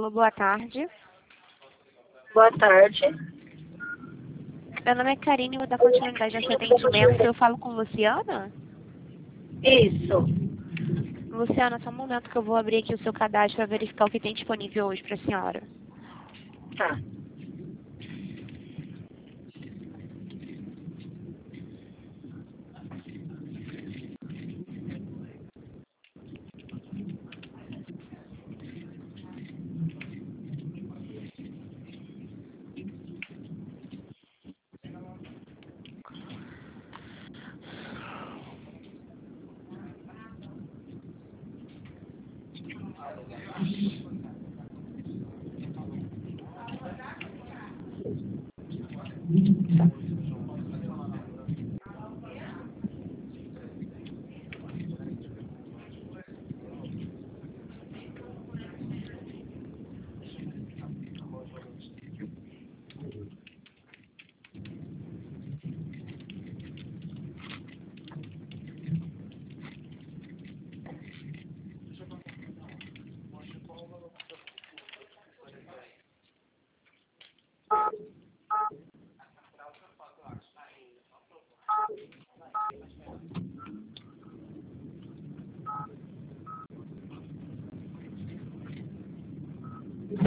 Alô, boa tarde. Boa tarde. Meu nome é Karine, vou dar continuidade a esse atendimento. Eu falo com Luciana? Isso. Luciana, só um momento que eu vou abrir aqui o seu cadastro para verificar o que tem disponível hoje para a senhora. Tá.